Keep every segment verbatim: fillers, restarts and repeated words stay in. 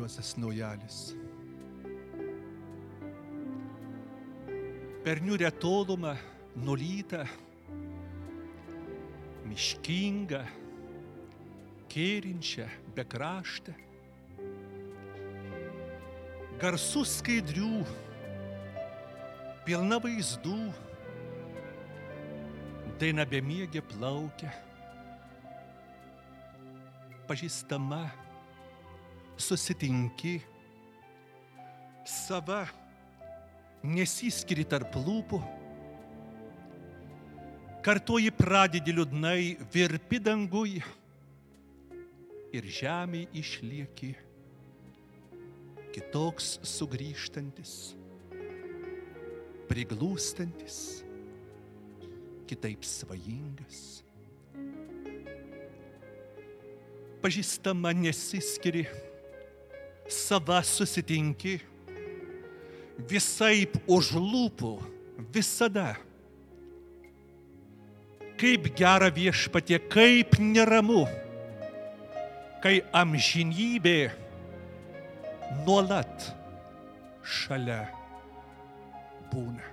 Juozas Naujalis. Per niūrią tolumą nulytą, miškingą, kėrinčią bekraštę, garsų skaidrių, pilna vaizdų, daina bemiegė plaukia, pažįstama, susitinki, sava, nesiskiri tarp lūpų, kartuoji pradedi liūdnai, virpi danguj ir žemėj išlieki, kitoks sugrįžtantis, priglūstantis, kitaip svajingas. Pažįstama nesiskiri, sava susitinki, visaip už lūpų, visada. Kaip gera viešpatie, kaip neramu, kai amžinybė nuolat šalia būna.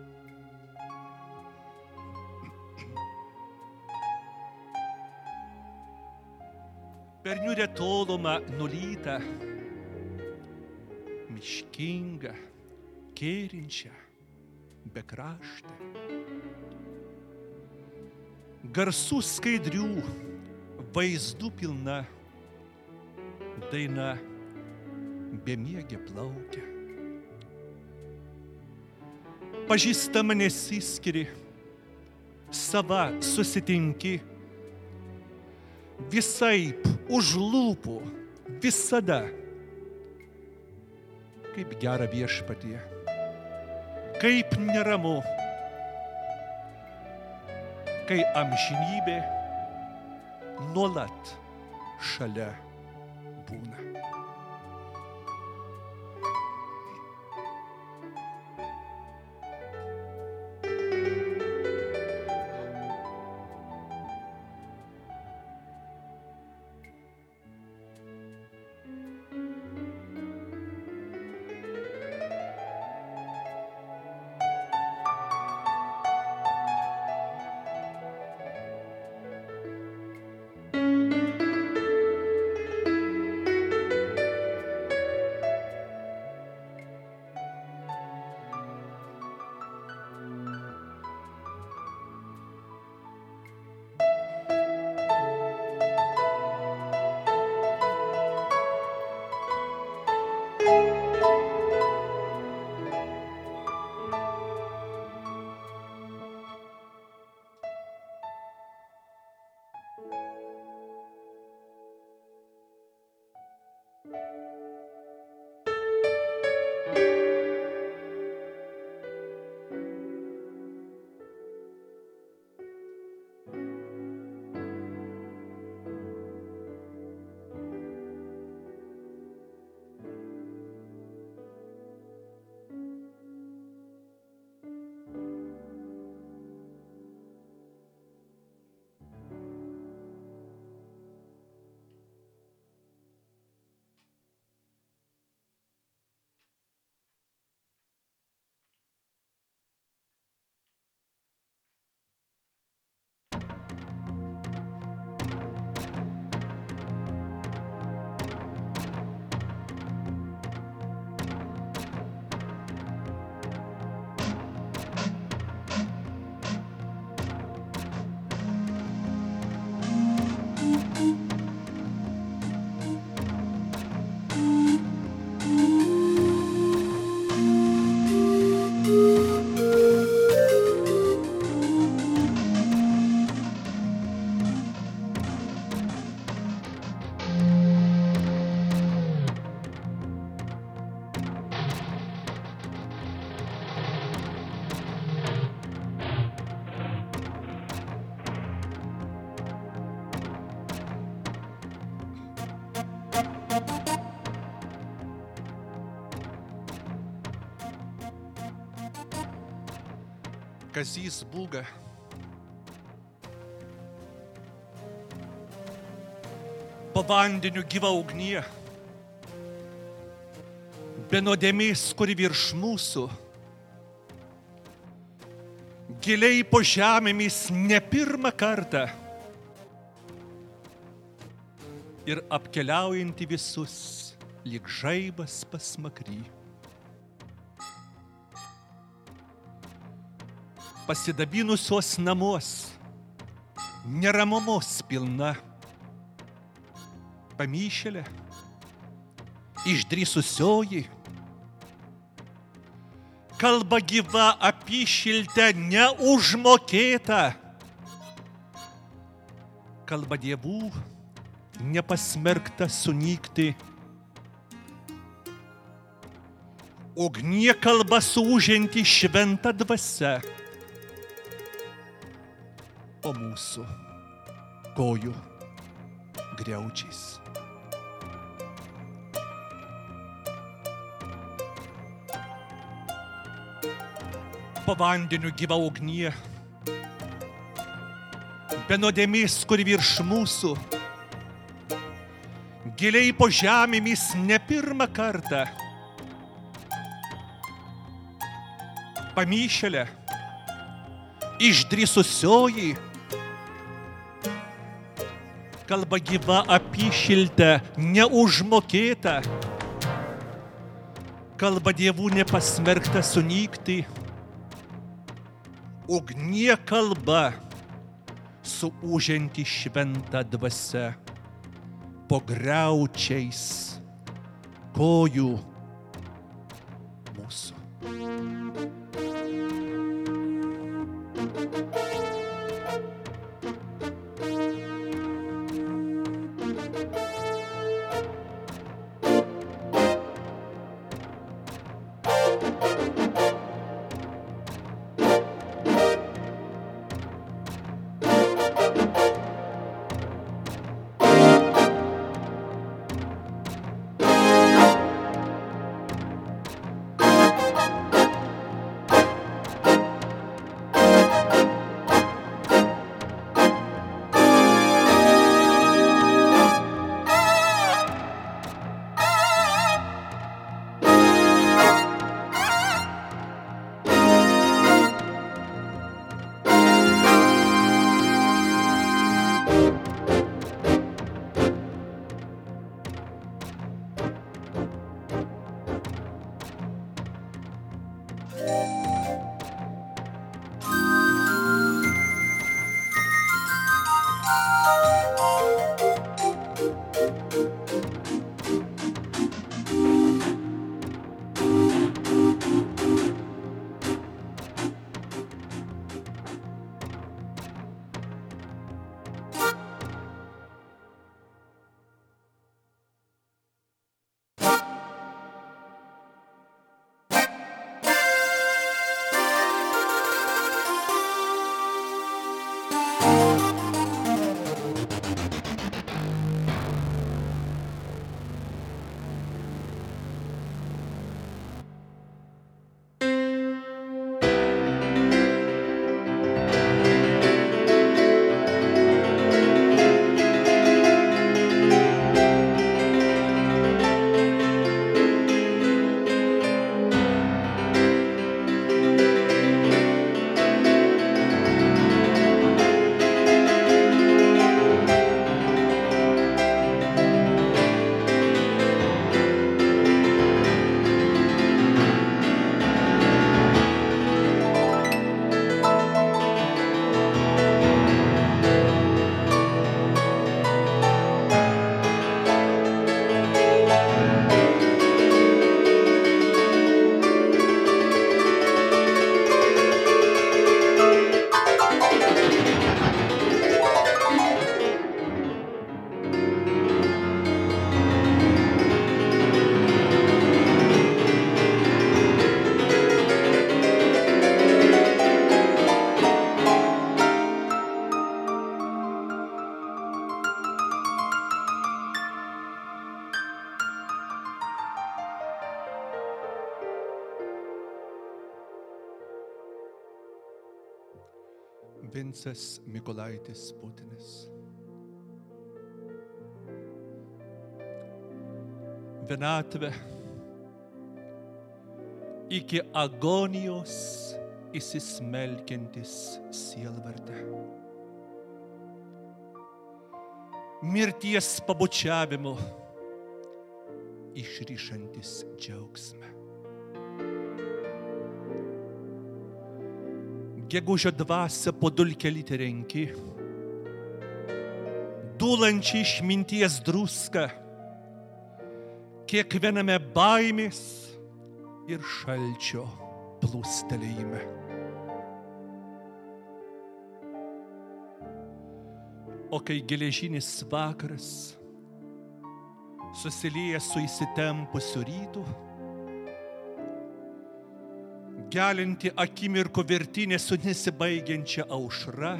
Per niūrią tolumą nulytą, miškingą, kėrinčią, bekraštę, garsų skaidrių, vaizdų pilna, daina bemiegė plaukia. Pažįstama nesiskiri, sava susitinki, visaip už lūpų, visada. Kaip gera viešpatie, kaip neramu, kai amžinybė nuolat šalia būna. Kazys Būga. Po vandeniu gyva ugnie, be nuodėmės, kuri virš mūsų, giliai po žemėmis ne pirmą kartą ir apkeliaujanti visus lyg žaibas pasmakry. Pasidabinusios namuos, neramumos pilna, pamyšėlė, išdrįsusioji, kalba gyva apyšiltė neužmokėta, kalba dievų nepasmerkta sunykti, ugnie kalba suūžianti šventa dvasia, o mūsų kojų griaučiais. Po vandeniu gyva ugnie, be nuodėmės, kuri virš mūsų, giliai po žemėmis ne pirmą kartą, pamyšėlė, išdrįsusioji, kalba gyva apyšiltė neužmokėta, kalba dievų nepasmerkta sunykti, ugnie kalba suūžianti šventa dvasia po griaučiais kojų mūsų. Vincas Mykolaitis Putinas. Vienatvė iki agonijos įsismelkiantis sielvarte. Mirties pabučiavimu išrišantis džiaugsmą. Gegužio dvasia po dulkelį renki, dūlančią išminties druską, kiekviename baimės ir šalčio plūstelėjime. O kai geležinis vakaras susilieja su įsitempusiu rytu, gelinti akimirko virtinė su nesibaigiančia aušra,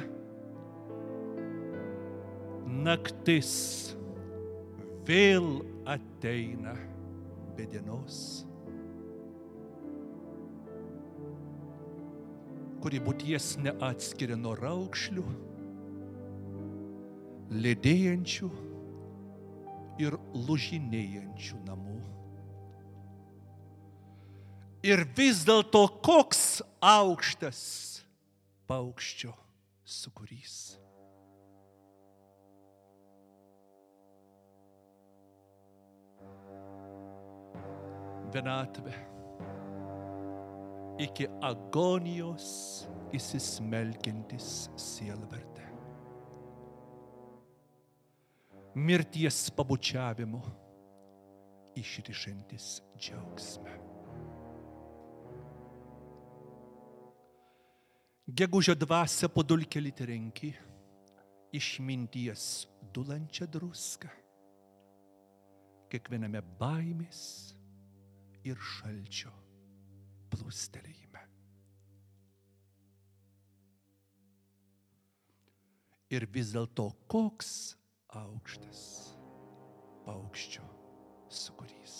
naktis vėl ateina be dienos, kuri būties neatskiria nuo raukšlių, ledėjančių ir lūžinėjančių namų. Ir vis dėlto koks aukštas paukščio sūkurys. Vienatvė iki agonijos įsismelkiantis sielvarte. Mirties pabučiavimu išrišantis džiaugsmą. Gegužio dvasia po dulkelį renki, išminties dulančią druską, kiekviename baimės ir šalčio plūstelėjime. Ir vis dėlto koks aukštas paukščio sūkurys.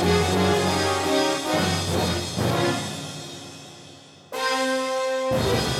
Thank you.